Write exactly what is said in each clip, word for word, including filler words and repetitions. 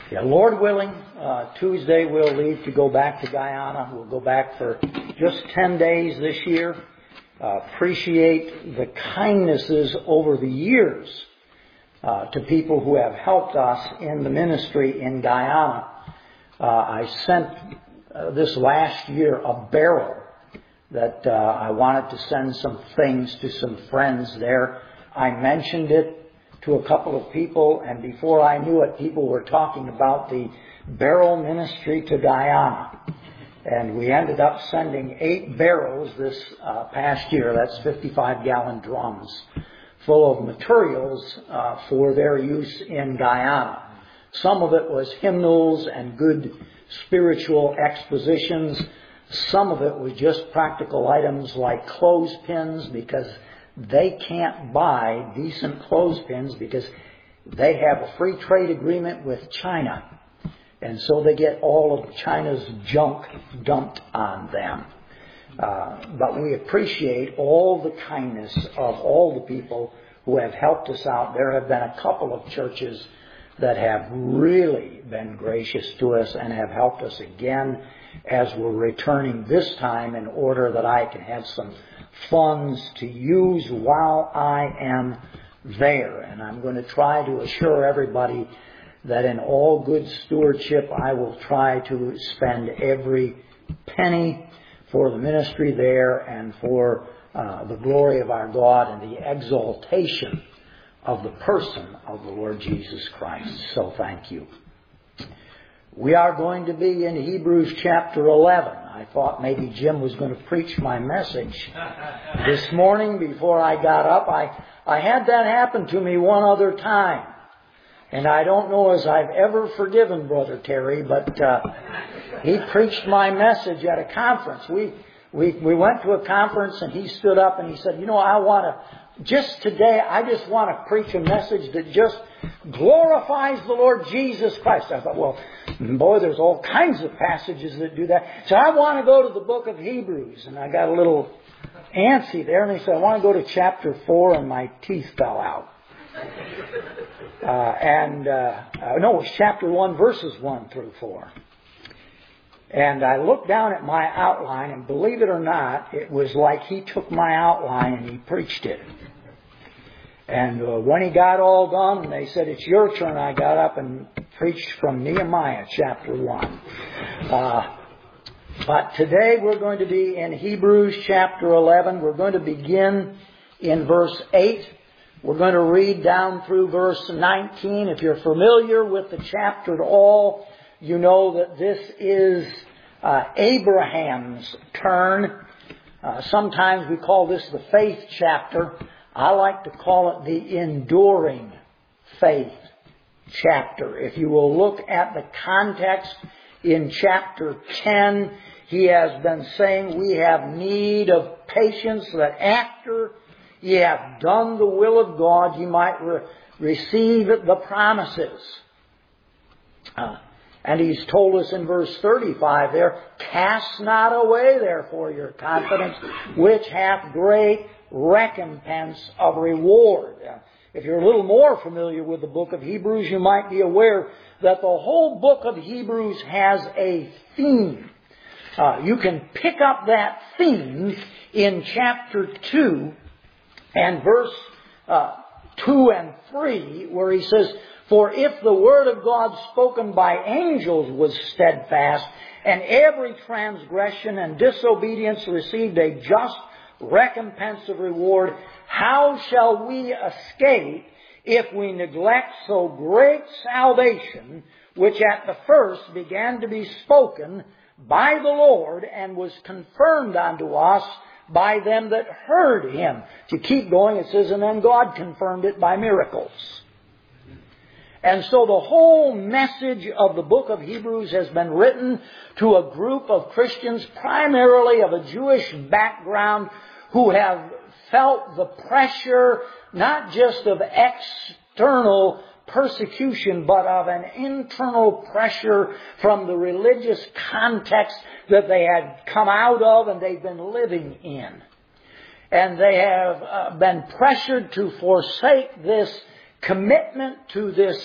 Yeah, Lord willing, uh, Tuesday we'll leave to go back to Guyana. We'll go back for just ten days this year. Uh, appreciate the kindnesses over the years uh, to people who have helped us in the ministry in Guyana. Uh, I sent uh, this last year a barrel that uh, I wanted to send some things to some friends there. I mentioned it to a couple of people, and before I knew it, people were talking about the barrel ministry to Guyana. And we ended up sending eight barrels this uh, past year. That's fifty-five gallon drums full of materials uh, for their use in Guyana. Some of it was hymnals and good spiritual expositions. Some of it was just practical items like clothespins, because they can't buy decent clothespins because they have a free trade agreement with China. And so they get all of China's junk dumped on them. Uh, but we appreciate all the kindness of all the people who have helped us out. There have been a couple of churches that have really been gracious to us and have helped us again as we're returning this time, in order that I can have some funds to use while I am there. And I'm going to try to assure everybody that in all good stewardship, I will try to spend every penny for the ministry there and for uh, the glory of our God and the exaltation of the person of the Lord Jesus Christ. So thank you. We are going to be in Hebrews chapter eleven. I thought maybe Jim was going to preach my message this morning before I got up. I, I had that happen to me one other time. And I don't know as I've ever forgiven Brother Terry, but uh, he preached my message at a conference. We, we, we went to a conference and he stood up and he said, you know, I want to, just today, I just want to preach a message that just glorifies the Lord Jesus Christ. I thought, well, boy, there's all kinds of passages that do that. So I want to go to the book of Hebrews. And I got a little antsy there. And he said, I want to go to chapter four, and my teeth fell out. Uh, and, uh, no, it was chapter one, verses one through four. And I looked down at my outline, and believe it or not, it was like he took my outline and he preached it. And uh, when he got all done, and they said, it's your turn, I got up and preached from Nehemiah chapter one. Uh, but today we're going to be in Hebrews chapter eleven. We're going to begin in verse eight. We're going to read down through verse nineteen. If you're familiar with the chapter at all, you know that this is uh, Abraham's turn. Uh, sometimes we call this the faith chapter. I like to call it the enduring faith chapter. If you will look at the context in chapter ten, he has been saying we have need of patience, that after ye have done the will of God, you might re- receive the promises. Uh, and he's told us in verse thirty-five there, cast not away therefore your confidence, which hath great recompense of reward. Uh, if you're a little more familiar with the book of Hebrews, you might be aware that the whole book of Hebrews has a theme. Uh, you can pick up that theme in chapter two and verse uh, two and three, where he says, for if the word of God spoken by angels was steadfast, and every transgression and disobedience received a just recompense of reward, how shall we escape if we neglect so great salvation, which at the first began to be spoken by the Lord and was confirmed unto us by them that heard him? To keep going, it says, and then God confirmed it by miracles. And so the whole message of the book of Hebrews has been written to a group of Christians, primarily of a Jewish background, who have felt the pressure not just of external persecution, but of an internal pressure from the religious context that they had come out of and they've been living in. And they have uh, been pressured to forsake this commitment to this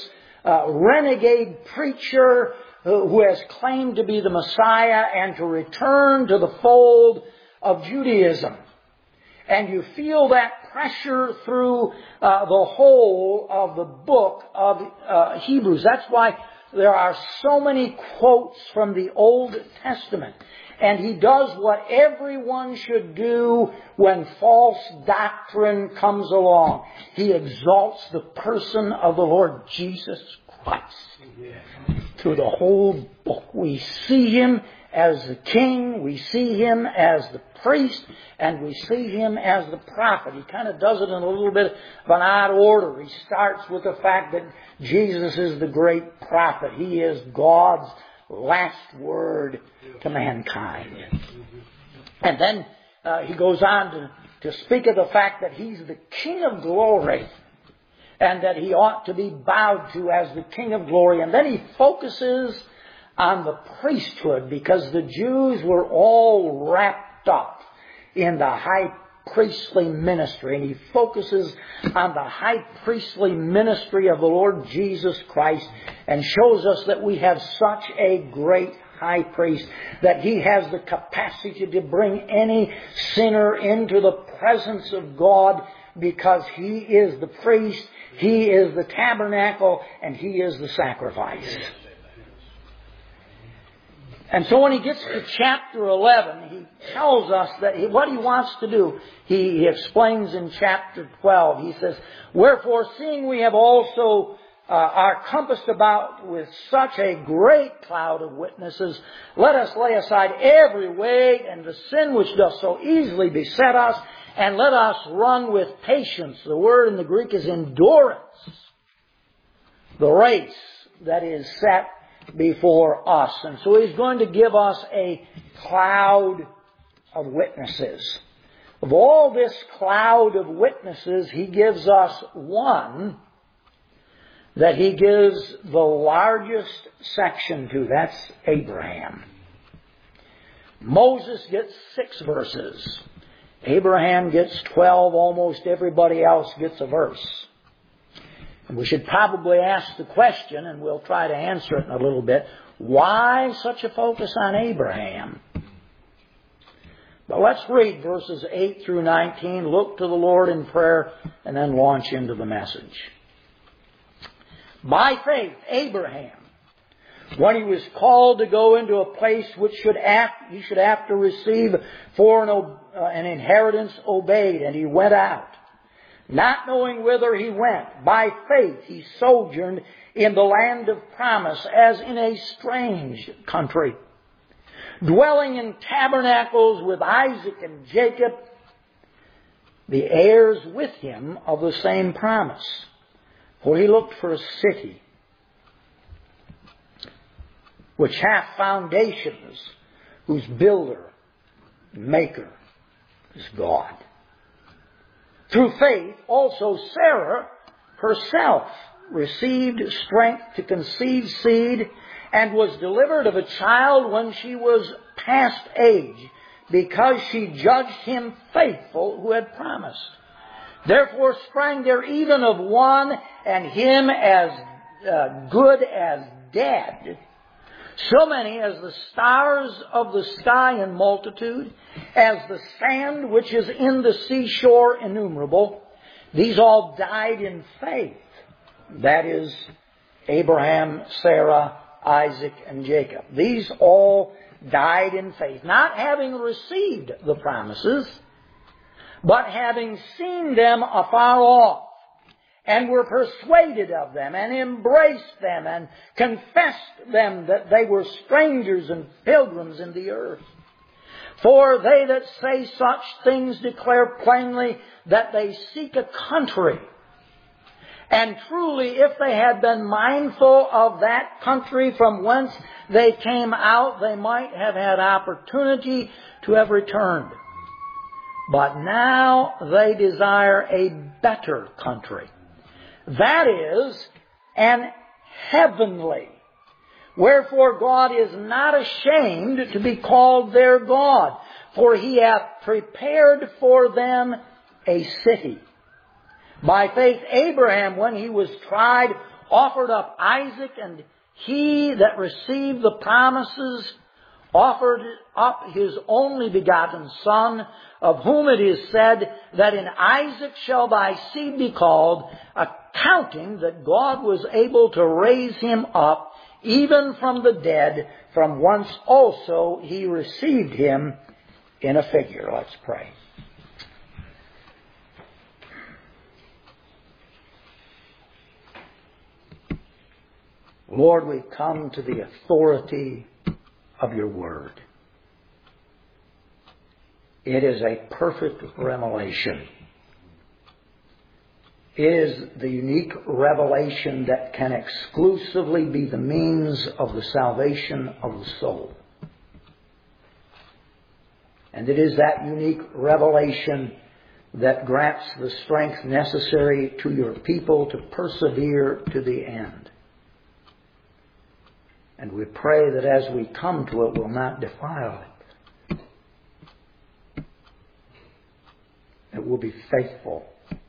uh, renegade preacher who has claimed to be the Messiah and to return to the fold of Judaism. And you feel that pressure through uh, the whole of the book of uh, Hebrews. That's why there are so many quotes from the Old Testament. And he does what everyone should do when false doctrine comes along. He exalts the person of the Lord Jesus Christ. Through the whole book, we see Him as the King, we see Him as the priest, and we see Him as the prophet. He kind of does it in a little bit of an odd order. He starts with the fact that Jesus is the great prophet. He is God's last word to mankind. And then uh, he goes on to, to speak of the fact that He's the King of glory, and that He ought to be bowed to as the King of glory. And then he focuses on the priesthood, because the Jews were all wrapped up in the high priestly ministry. And he focuses on the high priestly ministry of the Lord Jesus Christ and shows us that we have such a great high priest that He has the capacity to bring any sinner into the presence of God, because He is the priest, He is the tabernacle, and He is the sacrifice. And so when he gets to chapter eleven, he tells us that he, what he wants to do. He, he explains in chapter twelve. He says, "Wherefore, seeing we have also uh, are compassed about with such a great cloud of witnesses, let us lay aside every weight and the sin which doth so easily beset us, and let us run with patience." The word in the Greek is endurance. The race that is set before us. And so He's going to give us a cloud of witnesses. Of all this cloud of witnesses, He gives us one that He gives the largest section to. That's Abraham. Moses gets six verses. Abraham gets twelve. Almost everybody else gets a verse. And we should probably ask the question, and we'll try to answer it in a little bit, why such a focus on Abraham? But let's read verses eight through nineteen, look to the Lord in prayer, and then launch into the message. By faith, Abraham, when he was called to go into a place which should act, he should have to receive for an, uh, an inheritance, obeyed, and he went out. Not knowing whither he went, by faith he sojourned in the land of promise, as in a strange country, dwelling in tabernacles with Isaac and Jacob, the heirs with him of the same promise. For he looked for a city which hath foundations, whose builder, maker, is God. Through faith, also Sarah herself received strength to conceive seed, and was delivered of a child when she was past age, because she judged him faithful who had promised. Therefore sprang there even of one, and him as uh, good as dead, so many as the stars of the sky in multitude, as the sand which is in the seashore innumerable. These all died in faith. That is, Abraham, Sarah, Isaac, and Jacob. These all died in faith, not having received the promises, but having seen them afar off, and were persuaded of them, and embraced them, and confessed them that they were strangers and pilgrims in the earth. For they that say such things declare plainly that they seek a country. And truly, if they had been mindful of that country from whence they came out, they might have had opportunity to have returned. But now they desire a better country. That is, an heavenly. Wherefore God is not ashamed to be called their God, for He hath prepared for them a city. By faith Abraham, when he was tried, offered up Isaac, and he that received the promises offered up his only begotten Son, of whom it is said that in Isaac shall thy seed be called, accounting that God was able to raise him up even from the dead, from whence also he received him in a figure. Let's pray. Lord, we come to the authority of your word. It is a perfect revelation. It is the unique revelation that can exclusively be the means of the salvation of the soul. And it is that unique revelation that grants the strength necessary to your people to persevere to the end. And we pray that as we come to it, we'll not defile it. It will be faithful.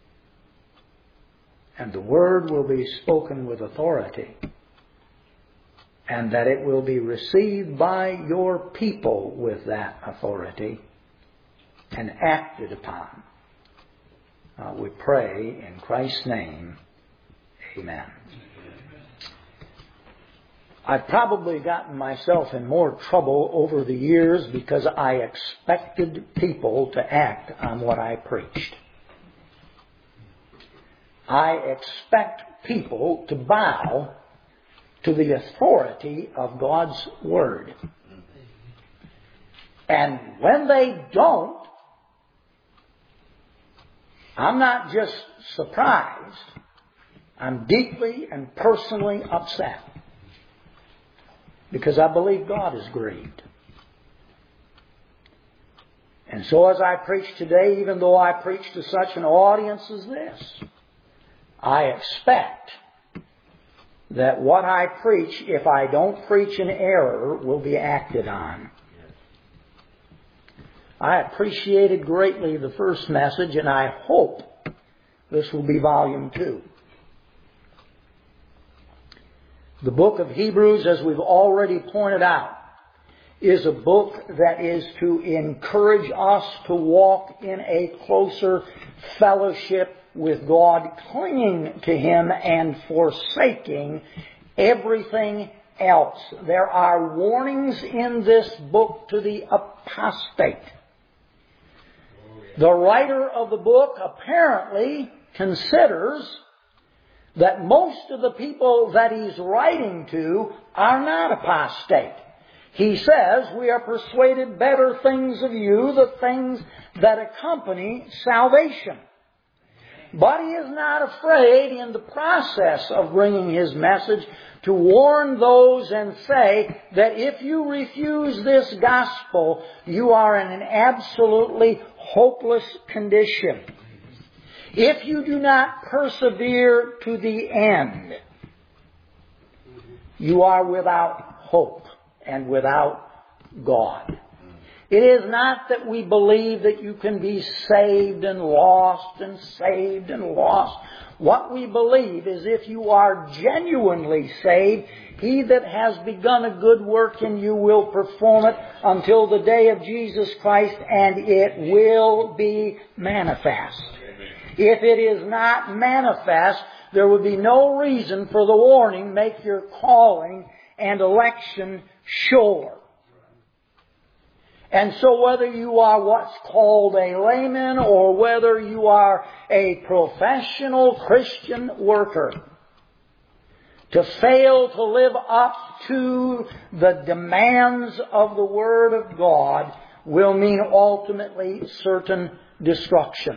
And the word will be spoken with authority. And that it will be received by your people with that authority and acted upon. Uh, we pray in Christ's name. Amen. I've probably gotten myself in more trouble over the years because I expected people to act on what I preached. I expect people to bow to the authority of God's Word. And when they don't, I'm not just surprised, I'm deeply and personally upset. Because I believe God is grieved. And so as I preach today, even though I preach to such an audience as this, I expect that what I preach, if I don't preach in error, will be acted on. I appreciated greatly the first message, and I hope this will be volume two. The book of Hebrews, as we've already pointed out, is a book that is to encourage us to walk in a closer fellowship with God, clinging to Him and forsaking everything else. There are warnings in this book to the apostate. The writer of the book apparently considers that most of the people that he's writing to are not apostate. He says, we are persuaded better things of you, the things that accompany salvation. But he is not afraid in the process of bringing his message to warn those and say that if you refuse this gospel, you are in an absolutely hopeless condition. If you do not persevere to the end, you are without hope and without God. It is not that we believe that you can be saved and lost and saved and lost. What we believe is if you are genuinely saved, He that has begun a good work in you will perform it until the day of Jesus Christ, and it will be manifest. If it is not manifest, there would be no reason for the warning, make your calling and election sure. And so whether you are what's called a layman or whether you are a professional Christian worker, to fail to live up to the demands of the Word of God will mean ultimately certain destruction.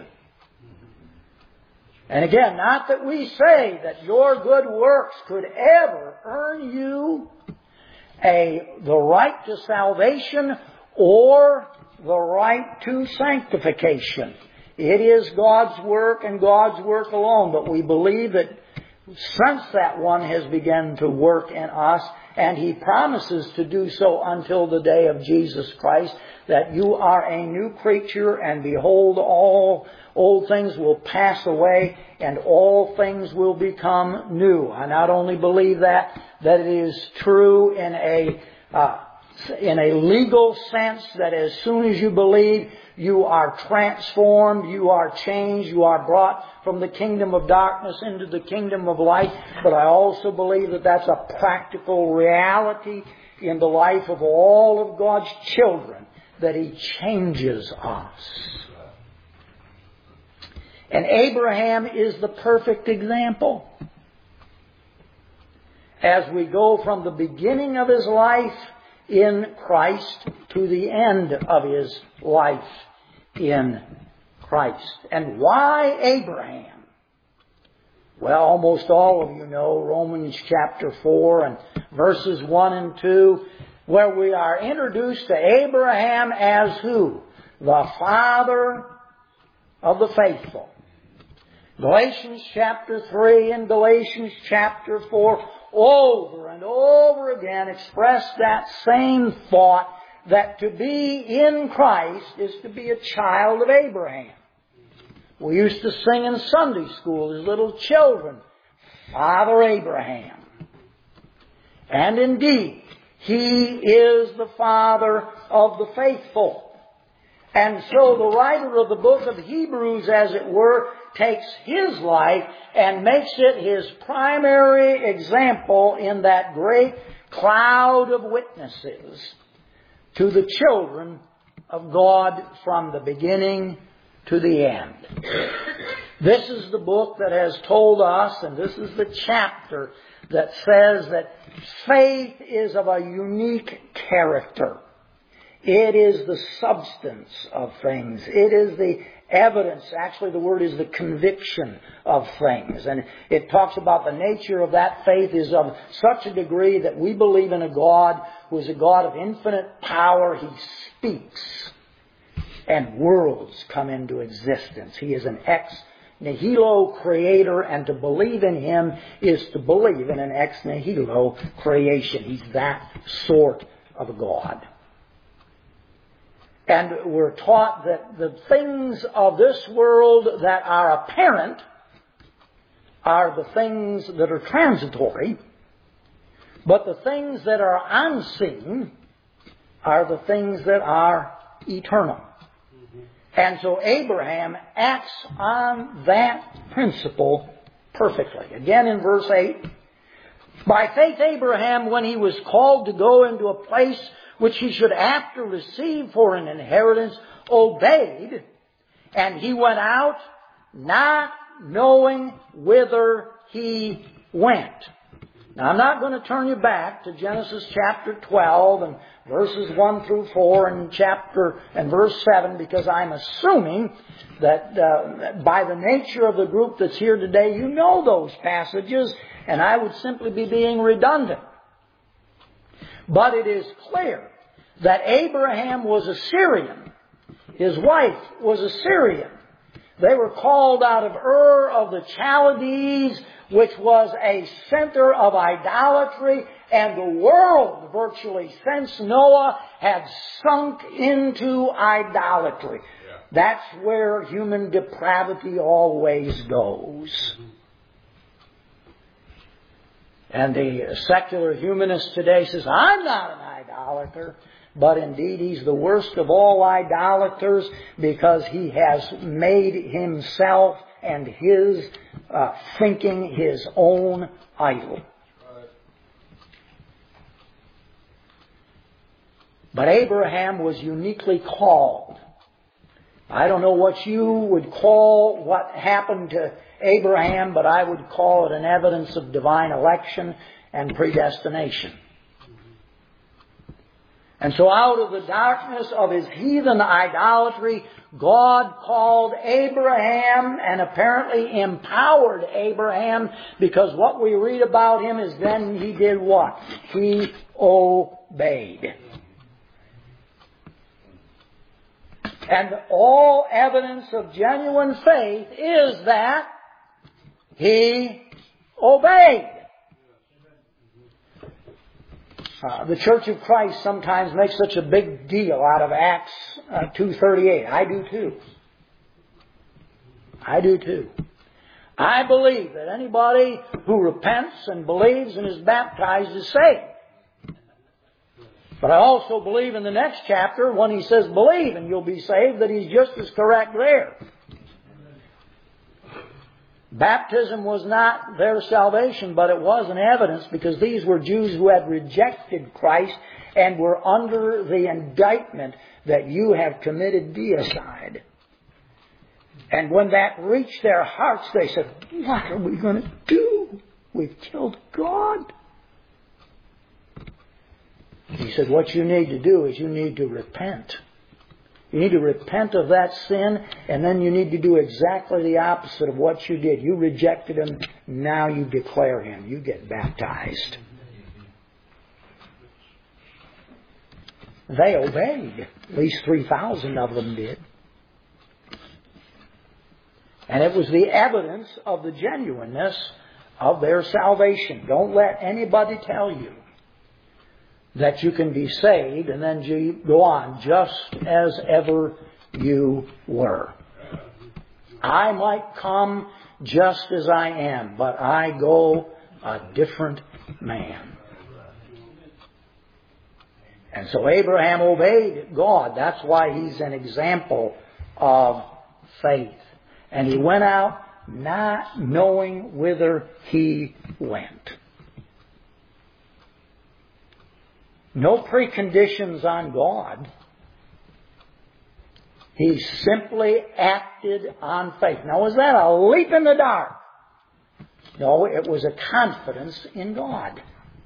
And again, not that we say that your good works could ever earn you a the right to salvation or the right to sanctification. It is God's work and God's work alone. But we believe that since that one has begun to work in us, and He promises to do so until the day of Jesus Christ, that you are a new creature, and behold, all old things will pass away, and all things will become new. I not only believe that, that it is true in a uh, in a legal sense, that as soon as you believe, you are transformed, you are changed, you are brought from the kingdom of darkness into the kingdom of light. But I also believe that that's a practical reality in the life of all of God's children, that He changes us. And Abraham is the perfect example. As we go from the beginning of his life in Christ to the end of his life in Christ. And why Abraham? Well, almost all of you know Romans chapter four and verses one and two, where we are introduced to Abraham as who? The father of the faithful. Galatians chapter three and Galatians chapter four over and over again express that same thought, that to be in Christ is to be a child of Abraham. We used to sing in Sunday school as little children, Father Abraham. And indeed, he is the father of the faithful. And so the writer of the book of Hebrews, as it were, takes his life and makes it his primary example in that great cloud of witnesses to the children of God from the beginning to the end. This is the book that has told us, and this is the chapter that says that faith is of a unique character. It is the substance of things. It is the evidence. Actually, the word is the conviction of things. And it talks about the nature of that faith is of such a degree that we believe in a God who is a God of infinite power. He speaks, and worlds come into existence. He is an ex nihilo creator, and to believe in Him is to believe in an ex nihilo creation. He's that sort of a God. And we're taught that the things of this world that are apparent are the things that are transitory, but the things that are unseen are the things that are eternal. And so Abraham acts on that principle perfectly. Again in verse eight, by faith Abraham, when he was called to go into a place which he should after receive for an inheritance, obeyed, and he went out not knowing whither he went. Now, I'm not going to turn you back to Genesis chapter twelve and verses one through four and chapter and verse seven, because I'm assuming that uh, by the nature of the group that's here today, you know those passages, and I would simply be being redundant. But it is clear that Abraham was a Syrian. His wife was a Syrian. They were called out of Ur of the Chaldees, which was a center of idolatry, and the world virtually since Noah had sunk into idolatry. Yeah. That's where human depravity always goes. And the secular humanist today says, I'm not an idolater. But indeed, he's the worst of all idolaters, because he has made himself and his uh, thinking his own idol. Right. But Abraham was uniquely called. I don't know what you would call what happened to Abraham, but I would call it an evidence of divine election and predestination. And so out of the darkness of his heathen idolatry, God called Abraham and apparently empowered Abraham, because what we read about him is then he did what? He obeyed. And all evidence of genuine faith is that he obeyed. Uh, the Church of Christ sometimes makes such a big deal out of Acts uh, two thirty-eight. I do too. I do too. I believe that anybody who repents and believes and is baptized is saved. But I also believe in the next chapter when he says believe and you'll be saved, that he's just as correct there. Baptism was not their salvation, but it was an evidence because these were Jews who had rejected Christ and were under the indictment that you have committed deicide. And when that reached their hearts, they said, what are we going to do? We've killed God. He said, what you need to do is you need to repent. You need to repent of that sin, and then you need to do exactly the opposite of what you did. You rejected Him, now you declare Him. You get baptized. They obeyed. At least three thousand of them did. And it was the evidence of the genuineness of their salvation. Don't let anybody tell you that you can be saved and then you go on just as ever you were. I might come just as I am, but I go a different man. And so Abraham obeyed God. That's why he's an example of faith. And he went out not knowing whither he went. No preconditions on God. He simply acted on faith. Now, was that a leap in the dark? No, it was a confidence in God.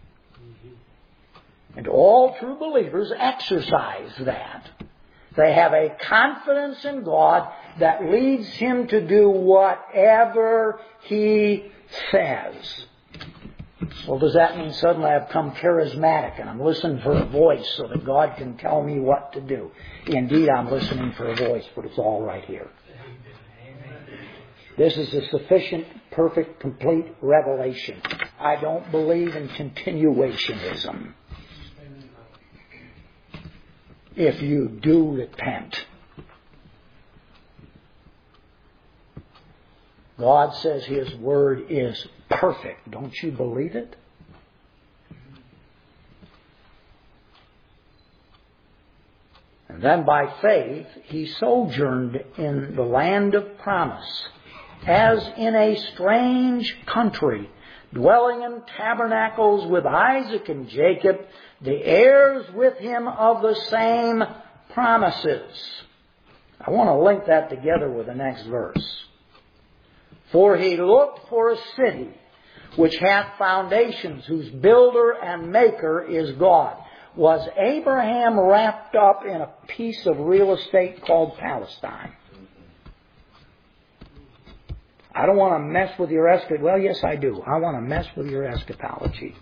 And all true believers exercise that. They have a confidence in God that leads him to do whatever He says. Well, does that mean suddenly I've become charismatic and I'm listening for a voice so that God can tell me what to do? Indeed, I'm listening for a voice, but it's all right here. This is a sufficient, perfect, complete revelation. I don't believe in continuationism. If you do repent, God says His Word is perfect. Don't you believe it? And then by faith, he sojourned in the land of promise, as in a strange country, dwelling in tabernacles with Isaac and Jacob, the heirs with him of the same promises. I want to link that together with the next verse. For he looked for a city which hath foundations, whose builder and maker is God. Was Abraham wrapped up in a piece of real estate called Palestine? I don't want to mess with your eschatology. Well, yes, I do. I want to mess with your eschatology.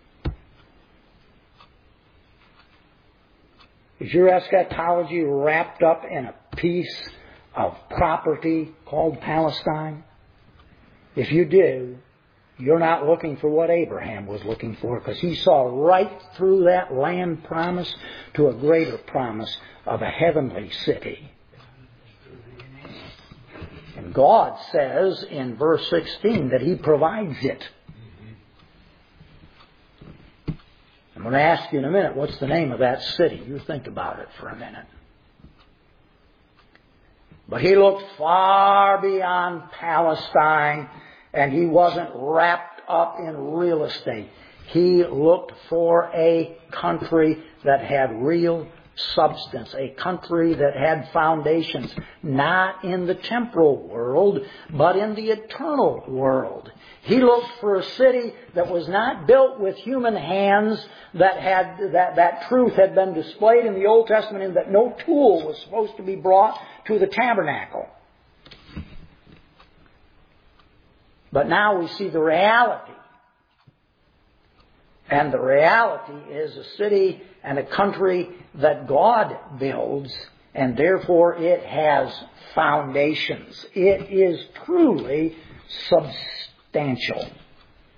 Is your eschatology wrapped up in a piece of property called Palestine? If you do, you're not looking for what Abraham was looking for, because he saw right through that land promise to a greater promise of a heavenly city. And God says in verse sixteen that He provides it. I'm going to ask you in a minute, what's the name of that city? You think about it for a minute. But he looked far beyond Palestine, and he wasn't wrapped up in real estate. He looked for a country that had real substance, a country that had foundations, not in the temporal world, but in the eternal world. He looked for a city that was not built with human hands, that had that, that truth had been displayed in the Old Testament, and that no tool was supposed to be brought to the tabernacle. But now we see the reality. And the reality is a city and a country that God builds, and therefore it has foundations. It is truly substantial.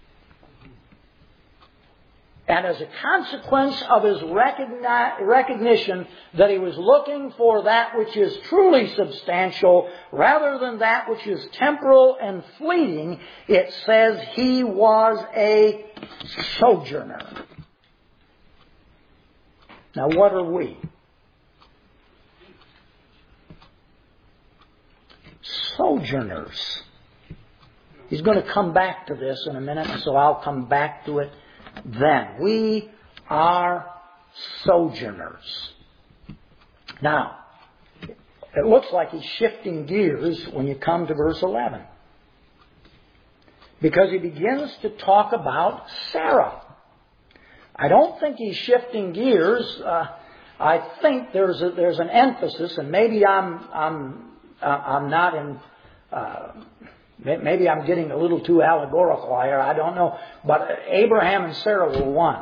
And as a consequence of his recogni- recognition that he was looking for that which is truly substantial rather than that which is temporal and fleeting, it says he was a sojourner. Now what are we? Sojourners. He's going to come back to this in a minute, so I'll come back to it then. We are sojourners. Now, it looks like he's shifting gears when you come to verse eleven. Because he begins to talk about Sarah. I don't think he's shifting gears. Uh, I think there's a, there's an emphasis, and maybe I'm I'm uh, I'm not in. Uh, maybe I'm getting a little too allegorical here. I don't know, but Abraham and Sarah were one,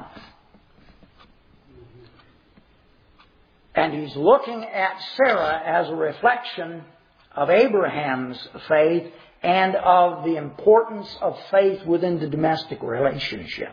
and he's looking at Sarah as a reflection of Abraham's faith and of the importance of faith within the domestic relationship.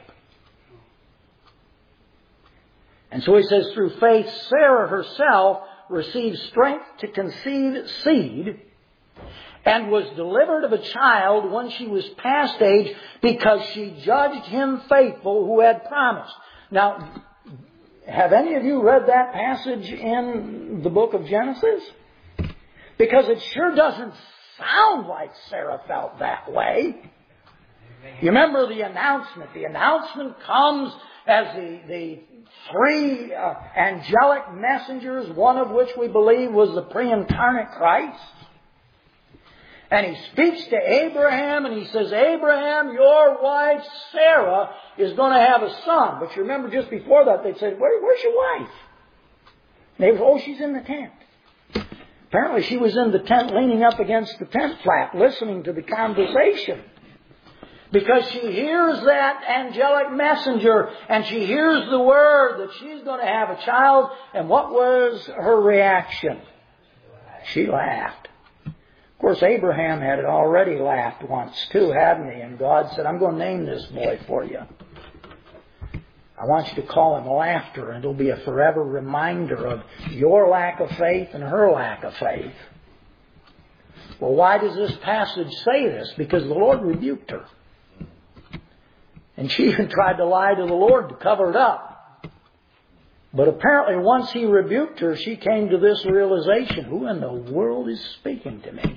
And so he says, through faith, Sarah herself received strength to conceive seed and was delivered of a child when she was past age because she judged him faithful who had promised. Now, have any of you read that passage in the book of Genesis? Because it sure doesn't sound like Sarah felt that way. You remember the announcement. The announcement comes as the, the three uh, angelic messengers, one of which we believe was the pre-incarnate Christ. And he speaks to Abraham and he says, Abraham, your wife Sarah is going to have a son. But you remember just before that they said, Where, where's your wife? And they were, oh, she's in the tent. Apparently she was in the tent leaning up against the tent flap listening to the conversation. Because she hears that angelic messenger and she hears the word that she's going to have a child. And what was her reaction? She laughed. Of course, Abraham had already laughed once too, hadn't he? And God said, I'm going to name this boy for you. I want you to call him Laughter, and it'll be a forever reminder of your lack of faith and her lack of faith. Well, why does this passage say this? Because the Lord rebuked her. And she even tried to lie to the Lord to cover it up. But apparently once he rebuked her, she came to this realization, who in the world is speaking to me?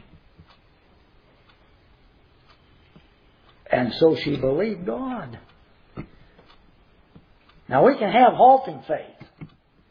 And so she believed God. Now we can have halting faith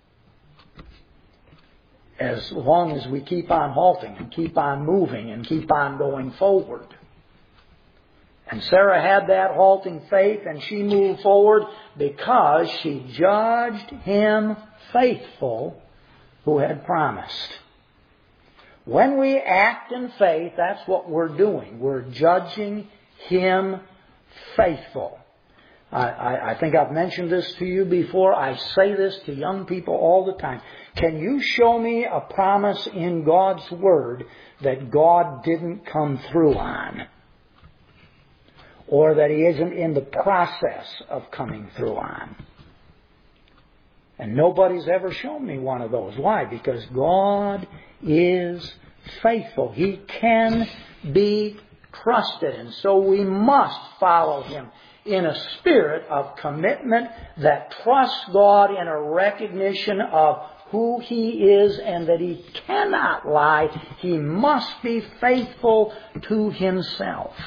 as long as we keep on halting and keep on moving and keep on going forward. And Sarah had that halting faith and she moved forward because she judged him faithful who had promised. When we act in faith, that's what we're doing. We're judging him faithful. I, I, I think I've mentioned this to you before. I say this to young people all the time. Can you show me a promise in God's Word that God didn't come through on? Or that He isn't in the process of coming through on? And nobody's ever shown me one of those. Why? Because God is faithful. He can be trusted. And so we must follow Him in a spirit of commitment that trusts God in a recognition of who He is and that He cannot lie. He must be faithful to Himself.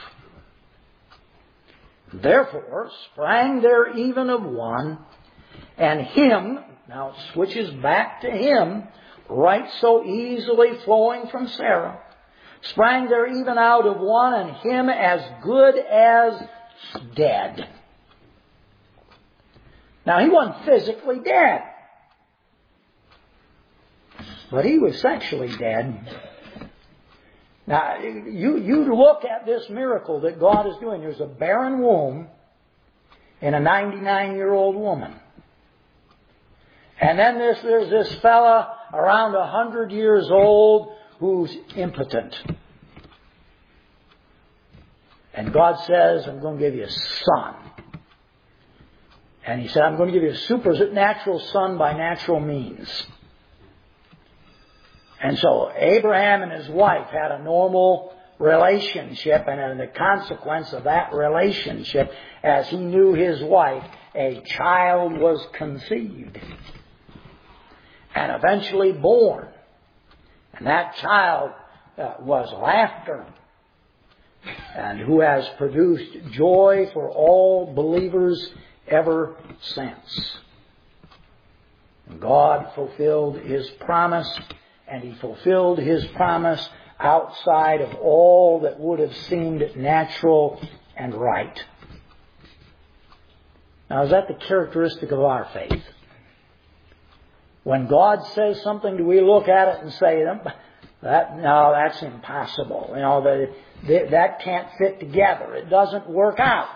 Therefore, sprang there even of one, and him, now it switches back to him, right so easily flowing from Sarah, sprang there even out of one, and him as good as dead. Now, he wasn't physically dead, but he was sexually dead. Now, you, you look at this miracle that God is doing. There's a barren womb in a ninety-nine-year-old woman. And then there's, there's this fella around one hundred years old who's impotent. And God says, I'm going to give you a son. And he said, I'm going to give you a supernatural son by natural means. And so Abraham and his wife had a normal relationship, and as a consequence of that relationship, as he knew his wife, a child was conceived and eventually born. And that child uh, was laughter, and who has produced joy for all believers ever since. And God fulfilled His promise, and He fulfilled His promise outside of all that would have seemed natural and right. Now, is that the characteristic of our faith? When God says something, do we look at it and say, "That no, that's impossible. You know, that that can't fit together. It doesn't work out."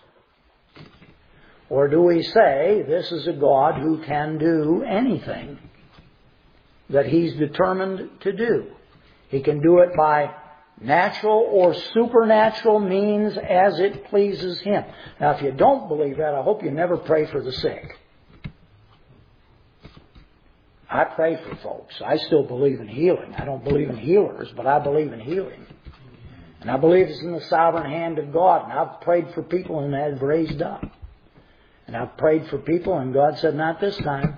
Or do we say, this is a God who can do anything that He's determined to do? He can do it by natural or supernatural means as it pleases Him. Now, if you don't believe that, I hope you never pray for the sick. I pray for folks. I still believe in healing. I don't believe in healers, but I believe in healing. And I believe it's in the sovereign hand of God. And I've prayed for people and they've raised up. And I've prayed for people and God said, not this time.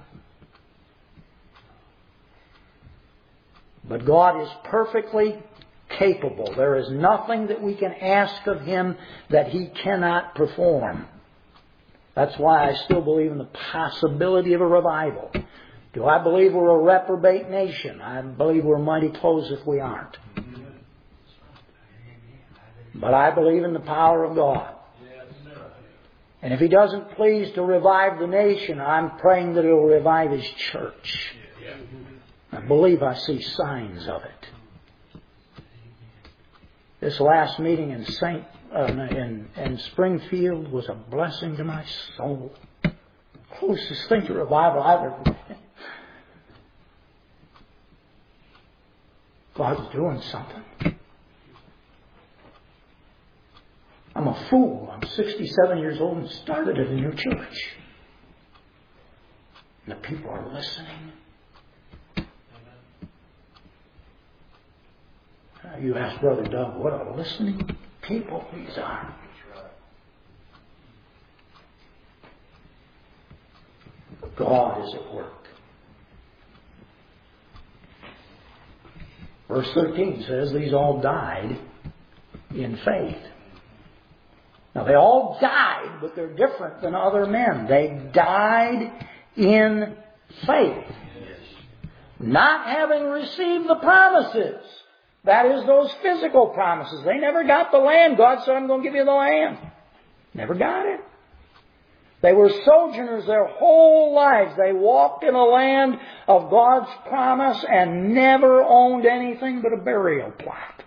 But God is perfectly capable. There is nothing that we can ask of Him that He cannot perform. That's why I still believe in the possibility of a revival. Do I believe we're a reprobate nation? I believe we're mighty close if we aren't. But I believe in the power of God. And if He doesn't please to revive the nation, I'm praying that He'll revive His church. I believe I see signs of it. This last meeting in Saint uh, in, in Springfield was a blessing to my soul. Closest thing to revival I've ever been. God's doing something. I'm a fool. I'm sixty-seven years old and started at a new church. And the people are listening. Uh, you ask Brother Doug, what a listening people these are. God is at work. Verse thirteen says these all died in faith. Now they all died, but they're different than other men. They died in faith. Not having received the promises. That is, those physical promises. They never got the land. God said, I'm going to give you the land. Never got it. They were sojourners their whole lives. They walked in a land of God's promise and never owned anything but a burial plot.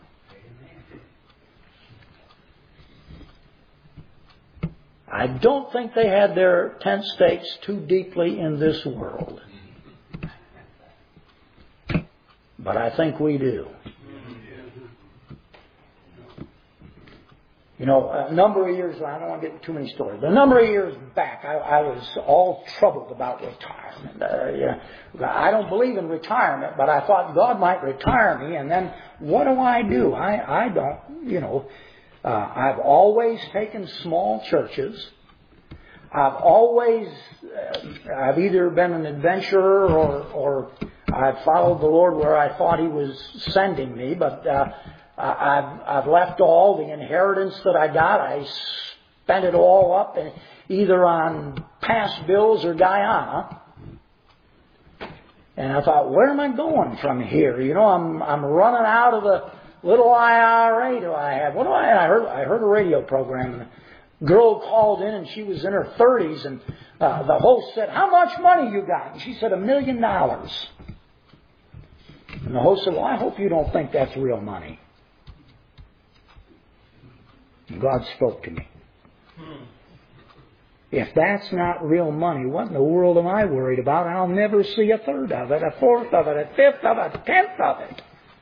I don't think they had their tent stakes too deeply in this world. But I think we do. You know, a number of years, I don't want to get too many stories, but a number of years back, I, I was all troubled about retirement. Uh, yeah, I don't believe in retirement, but I thought God might retire me, and then what do I do? I, I don't, you know, uh, I've always taken small churches. I've always, uh, I've either been an adventurer or, or I've followed the Lord where I thought He was sending me, but uh, I've, I've left all the inheritance that I got. I spent it all up either on past bills or Guyana. And I thought, where am I going from here? You know, I'm I'm running out of the little I R A do I have. What do I? I heard I heard a radio program. And the girl called in and she was in her thirties, and uh, the host said, "How much money you got?" And she said, "A million dollars." And the host said, "Well, I hope you don't think that's real money." And God spoke to me. If that's not real money, what in the world am I worried about? I'll never see a third of it, a fourth of it, a fifth of it, a tenth of it.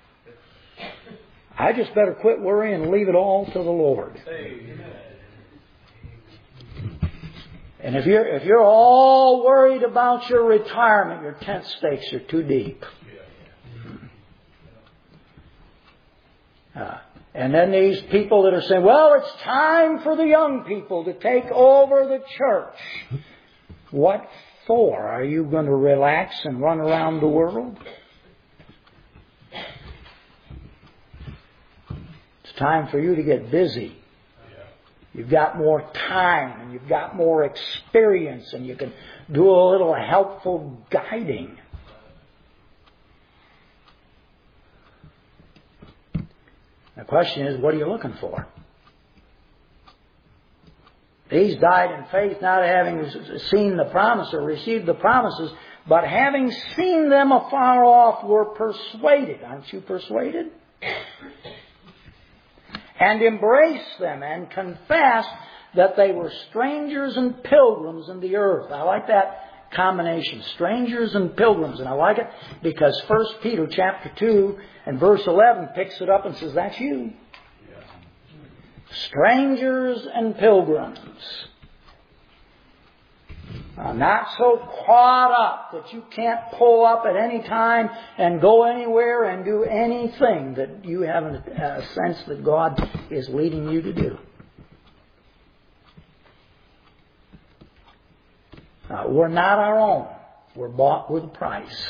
I just better quit worrying and leave it all to the Lord. And if you're, if you're all worried about your retirement, your tent stakes are too deep. Uh, and then these people that are saying, well, it's time for the young people to take over the church. What for? Are you going to relax and run around the world? It's time for you to get busy. You've got more time and you've got more experience and you can do a little helpful guiding. The question is, what are you looking for? These died in faith, not having seen the promise or received the promises, but having seen them afar off were persuaded. Aren't you persuaded? And embraced them and confessed that they were strangers and pilgrims in the earth. I like that combination, strangers and pilgrims. And I like it because First Peter chapter two and verse eleven picks it up and says, that's you. Strangers and pilgrims. Uh, not so caught up that you can't pull up at any time and go anywhere and do anything that you have a, a sense that God is leading you to do. Uh, we're not our own. We're bought with a price.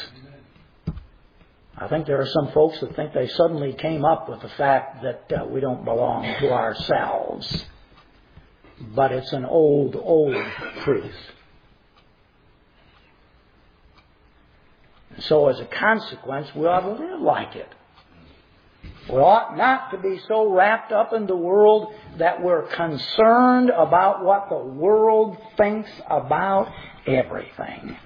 I think there are some folks that think they suddenly came up with the fact that uh, we don't belong to ourselves. But it's an old, old truth. So as a consequence, we ought to live like it. We ought not to be so wrapped up in the world that we're concerned about what the world thinks about everything.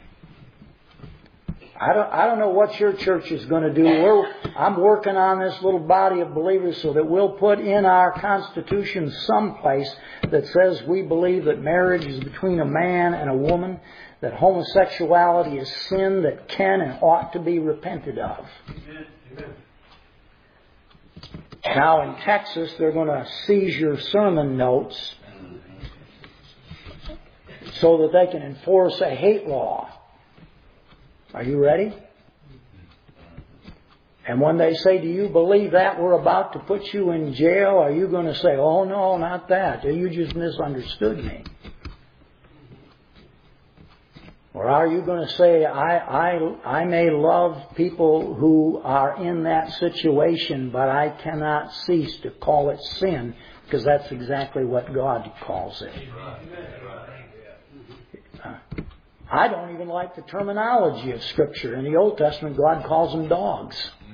I don't, I don't know what your church is going to do. We're, I'm working on this little body of believers so that we'll put in our Constitution someplace that says we believe that marriage is between a man and a woman, that homosexuality is sin that can and ought to be repented of. Amen. Amen. Now in Texas, they're going to seize your sermon notes so that they can enforce a hate law. Are you ready? And when they say, do you believe that we're about to put you in jail? Are you going to say, oh no, not that. You just misunderstood me. Or are you going to say, I, I, I may love people who are in that situation, but I cannot cease to call it sin, because that's exactly what God calls it. Uh, I don't even like the terminology of Scripture. In the Old Testament, God calls them dogs.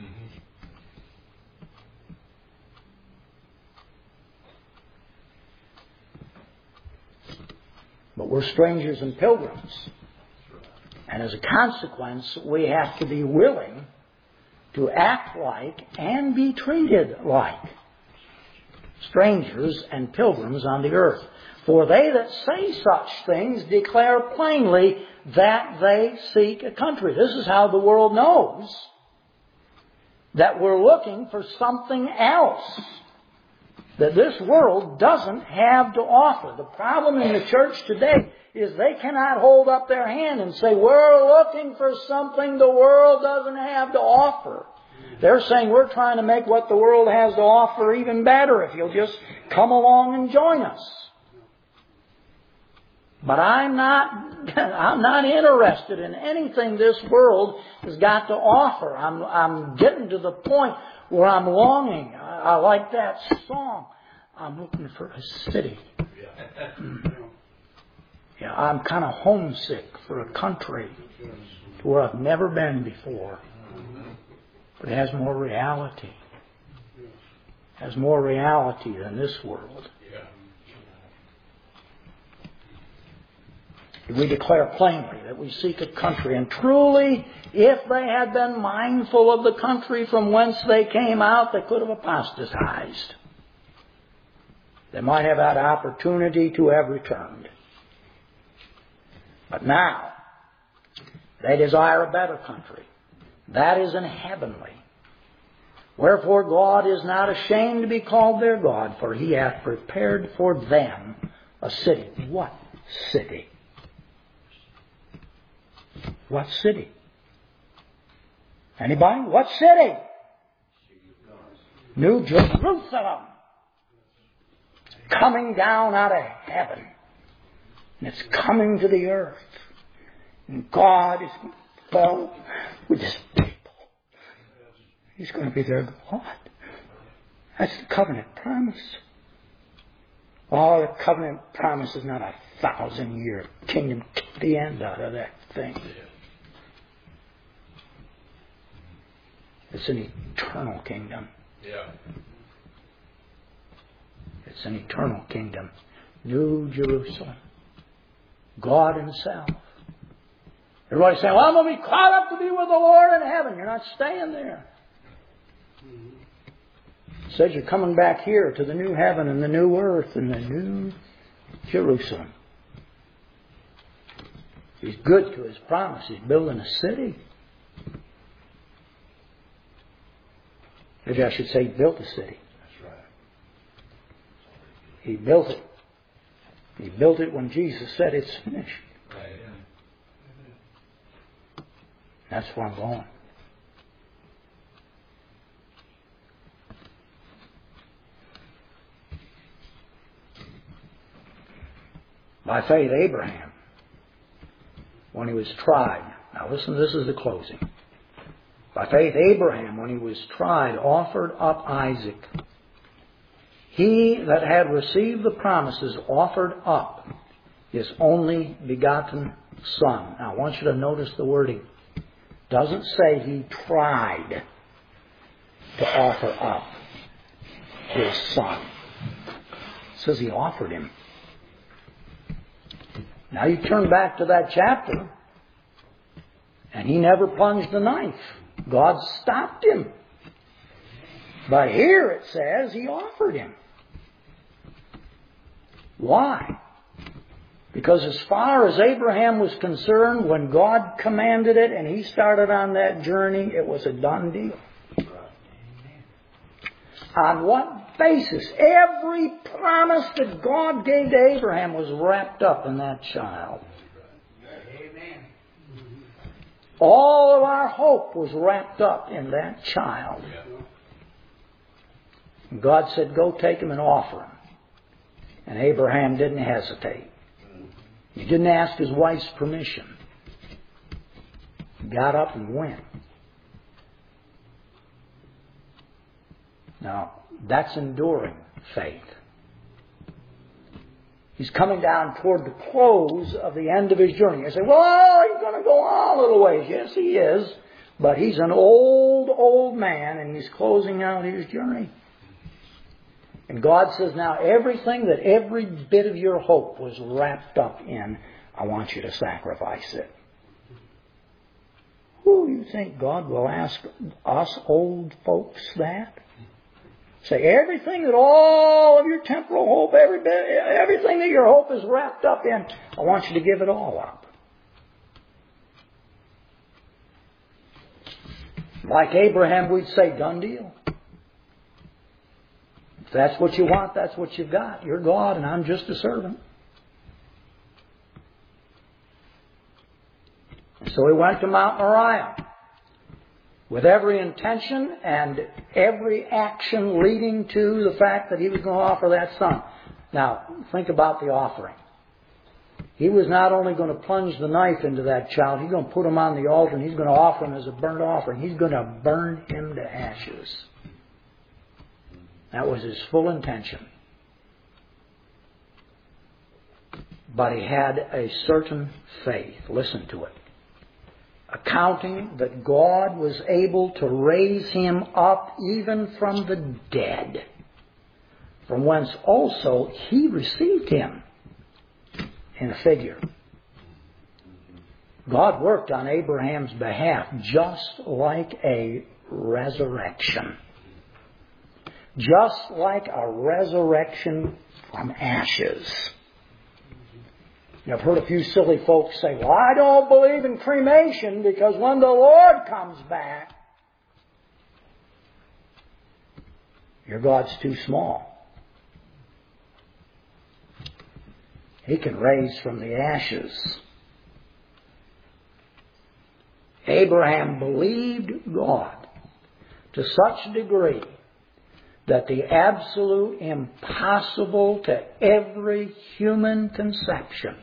But we're strangers and pilgrims. And as a consequence, we have to be willing to act like and be treated like strangers and pilgrims on the earth. For they that say such things declare plainly that they seek a country. This is how the world knows that we're looking for something else that this world doesn't have to offer. The problem in the church today is they cannot hold up their hand and say, we're looking for something the world doesn't have to offer. They're saying we're trying to make what the world has to offer even better if you'll just come along and join us. But I'm not, I'm not interested in anything this world has got to offer. I'm, I'm getting to the point where I'm longing. I, I like that song. I'm looking for a city. Yeah, I'm kind of homesick for a country to where I've never been before. But it has more reality. It has more reality than this world. We declare plainly that we seek a country. And truly, if they had been mindful of the country from whence they came out, they could have apostatized. They might have had opportunity to have returned. But now, they desire a better country. That is in heavenly. Wherefore God is not ashamed to be called their God, for He hath prepared for them a city. What city? What city? Anybody? What city? New Jerusalem. Coming down out of heaven. And it's coming to the earth. And God is, well, with His people. He's going to be their God. That's the covenant promise. Oh, the covenant promise is not a thousand year kingdom. Kick the end out of that thing. It's an eternal kingdom. Yeah. It's an eternal kingdom. New Jerusalem. God Himself. Everybody's saying, well, I'm going to be caught up to be with the Lord in heaven. You're not staying there. It says you're coming back here to the new heaven and the new earth and the new Jerusalem. He's good to His promise. He's building a city. Maybe I should say He built a city. That's right. He built it. He built it when Jesus said it's finished. Right. That's where I'm going. By faith, Abraham, when he was tried. Now listen, this is the closing. By faith, Abraham, when he was tried, offered up Isaac. He that had received the promises offered up his only begotten son. Now I want you to notice the wording. It doesn't say he tried to offer up his son. It says he offered him. Now you turn back to that chapter, and he never plunged the knife. God stopped him. But here it says he offered him. Why? Because as far as Abraham was concerned, when God commanded it and he started on that journey, it was a done deal. On what basis? Every promise that God gave to Abraham was wrapped up in that child. Amen. All of our hope was wrapped up in that child. And God said, go take him and offer him. And Abraham didn't hesitate. He didn't ask his wife's permission. He got up and went. Now, that's enduring faith. He's coming down toward the close of the end of his journey. You say, well, he's going to go on a little ways. Yes, he is. But he's an old, old man, and he's closing out his journey. And God says, now everything that every bit of your hope was wrapped up in, I want you to sacrifice it. Who you think God will ask us old folks that? Say, everything that all of your temporal hope, every bit, everything that your hope is wrapped up in, I want you to give it all up. Like Abraham, we'd say, done deal. If that's what you want, that's what you've got. You're God and I'm just a servant. And so he went to Mount Moriah with every intention and every action leading to the fact that he was going to offer that son. Now, think about the offering. He was not only going to plunge the knife into that child, he's going to put him on the altar and he's going to offer him as a burnt offering. He's going to burn him to ashes. That was his full intention. But he had a certain faith. Listen to it. Accounting that God was able to raise him up even from the dead, from whence also he received him in a figure. God worked on Abraham's behalf just like a resurrection. Just like a resurrection from ashes. I've heard a few silly folks say, well, I don't believe in cremation because when the Lord comes back, your God's too small. He can raise from the ashes. Abraham believed God to such a degree that the absolute impossible to every human conception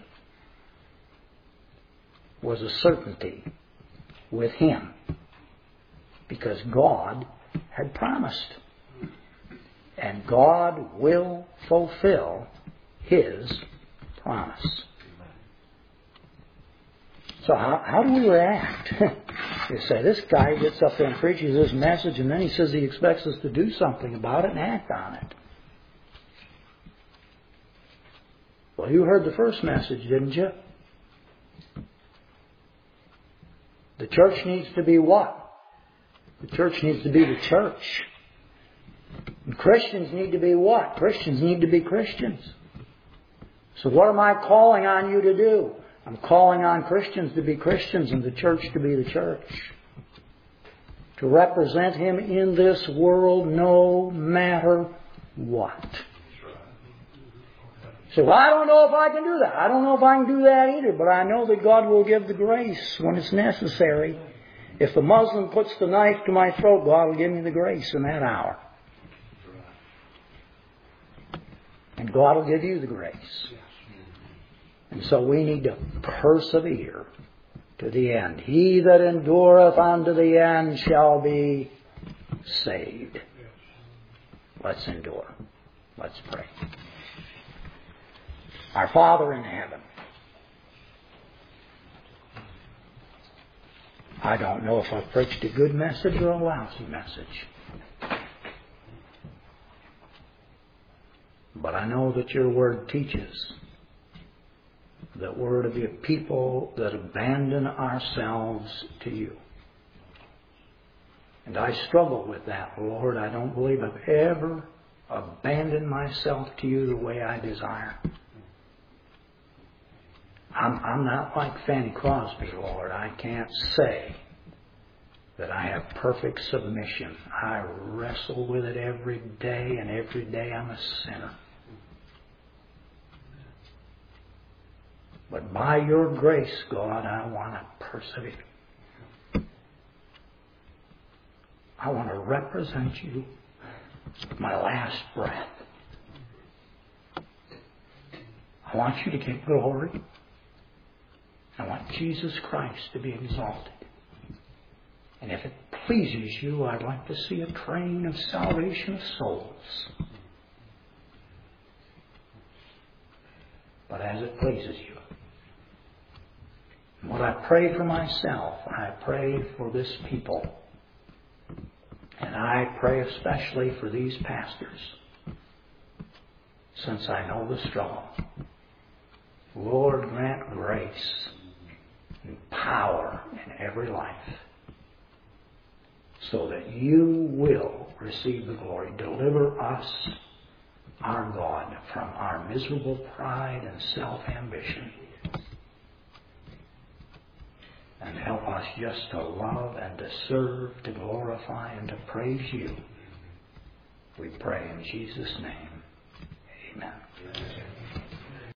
was a certainty with him, because God had promised. And God will fulfill His promise. So how, how do we react? You say, this guy gets up there and preaches this message, and then he says he expects us to do something about it and act on it. Well, you heard the first message, didn't you? The church needs to be what? The church needs to be the church. And Christians need to be what? Christians need to be Christians. So what am I calling on you to do? I'm calling on Christians to be Christians and the church to be the church. To represent Him in this world no matter what. So well, I don't know if I can do that. I don't know if I can do that either. But I know that God will give the grace when it's necessary. If the Muslim puts the knife to my throat, God will give me the grace in that hour. And God will give you the grace. And so we need to persevere to the end. He that endureth unto the end shall be saved. Let's endure. Let's pray. Our Father in heaven, I don't know if I preached a good message or a lousy message. But I know that your Word teaches that we're to be a people that abandon ourselves to you. And I struggle with that, Lord. I don't believe I've ever abandoned myself to you the way I desire. I'm, I'm not like Fanny Crosby, Lord. I can't say that I have perfect submission. I wrestle with it every day, and every day I'm a sinner. But by your grace, God, I want to persevere. I want to represent you with my last breath. I want you to get glory. I want Jesus Christ to be exalted. And if it pleases you, I'd like to see a train of salvation of souls. But as it pleases you. And what I pray for myself, I pray for this people. And I pray especially for these pastors, since I know the struggle. Lord, grant grace and power in every life, so that you will receive the glory. Deliver us, our God, from our miserable pride and self-ambition. And help us just to love and to serve, to glorify and to praise you. We pray in Jesus' name. Amen.